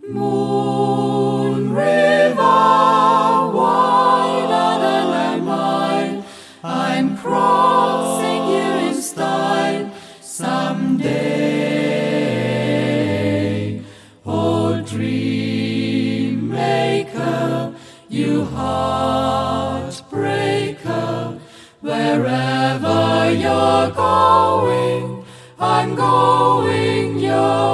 Moon river, wider than a mile, I'm crossing you in style someday. Oh, dream maker, you heartbreaker, wherever you're going, I'm going your